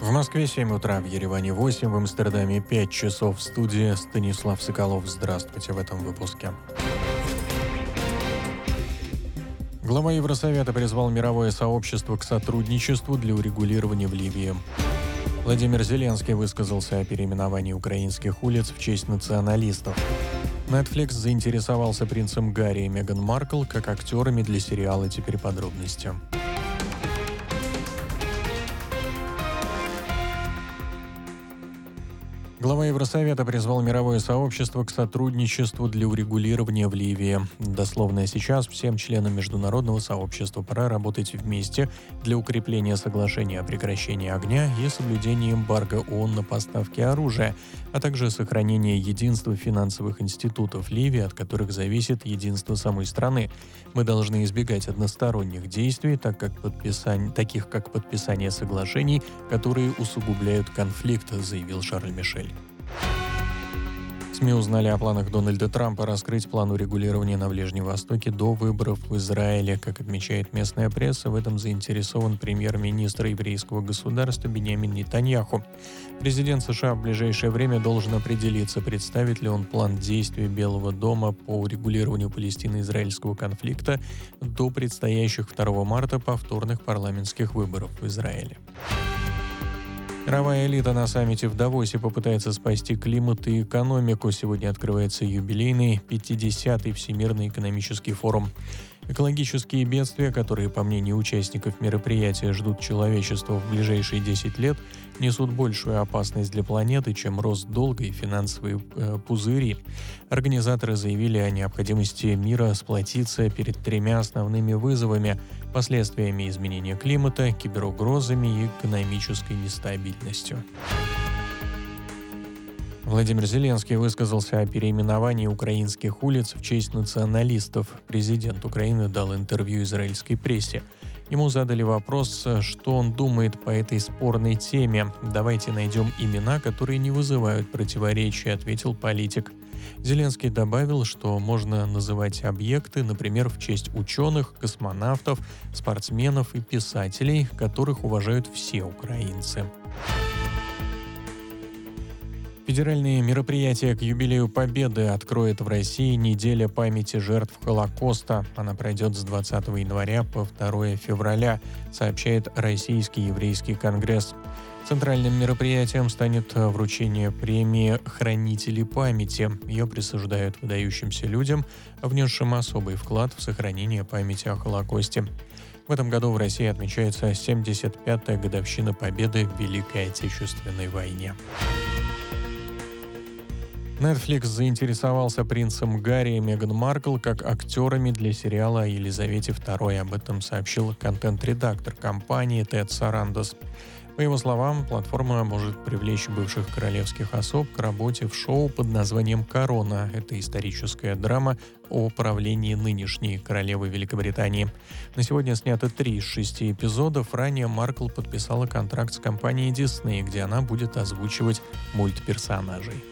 В Москве 7 утра, в Ереване 8, в Амстердаме 5 часов. В студии Станислав Соколов. Здравствуйте в этом выпуске. Глава Евросовета призвал мировое сообщество к сотрудничеству для урегулирования в Ливии. Владимир Зеленский высказался о переименовании украинских улиц в честь националистов. Netflix заинтересовался принцем Гарри и Меган Маркл как актерами для сериала «Теперь подробности». Глава Евросовета призвал мировое сообщество к сотрудничеству для урегулирования в Ливии. Дословно сейчас всем членам международного сообщества пора работать вместе для укрепления соглашения о прекращении огня и соблюдения эмбарго ООН на поставки оружия, а также сохранения единства финансовых институтов Ливии, от которых зависит единство самой страны. Мы должны избегать односторонних действий, таких как подписание соглашений, которые усугубляют конфликт, заявил Шарль Мишель. СМИ узнали о планах Дональда Трампа раскрыть план урегулирования на Ближнем Востоке до выборов в Израиле. Как отмечает местная пресса, в этом заинтересован премьер-министр еврейского государства Биньямин Нетаньяху. Президент США в ближайшее время должен определиться, представит ли он план действий Белого дома по урегулированию палестино-израильского конфликта до предстоящих 2 марта повторных парламентских выборов в Израиле. Мировая элита на саммите в Давосе попытается спасти климат и экономику. Сегодня открывается юбилейный 50-й Всемирный экономический форум. Экологические бедствия, которые, по мнению участников мероприятия, ждут человечество в ближайшие 10 лет, несут большую опасность для планеты, чем рост долга и финансовые пузыри. Организаторы заявили о необходимости мира сплотиться перед 3 основными вызовами – последствиями изменения климата, киберугрозами и экономической нестабильностью. Владимир Зеленский высказался о переименовании украинских улиц в честь националистов. Президент Украины дал интервью израильской прессе. Ему задали вопрос, что он думает по этой спорной теме. «Давайте найдем имена, которые не вызывают противоречий», — ответил политик. Зеленский добавил, что можно называть объекты, например, в честь ученых, космонавтов, спортсменов и писателей, которых уважают все украинцы. Федеральные мероприятия к юбилею Победы откроет в России неделя памяти жертв Холокоста. Она пройдет с 20 января по 2 февраля, сообщает Российский еврейский конгресс. Центральным мероприятием станет вручение премии «Хранители памяти». Ее присуждают выдающимся людям, внесшим особый вклад в сохранение памяти о Холокосте. В этом году в России отмечается 75-я годовщина Победы в Великой Отечественной войне. Netflix заинтересовался принцем Гарри и Меган Маркл как актерами для сериала о Елизавете II. Об этом сообщил контент-редактор компании Тед Сарандос. По его словам, платформа может привлечь бывших королевских особ к работе в шоу под названием «Корона». Это историческая драма о правлении нынешней королевы Великобритании. На сегодня снято 3 из 6 эпизодов. Ранее Маркл подписала контракт с компанией Disney, где она будет озвучивать мультперсонажей.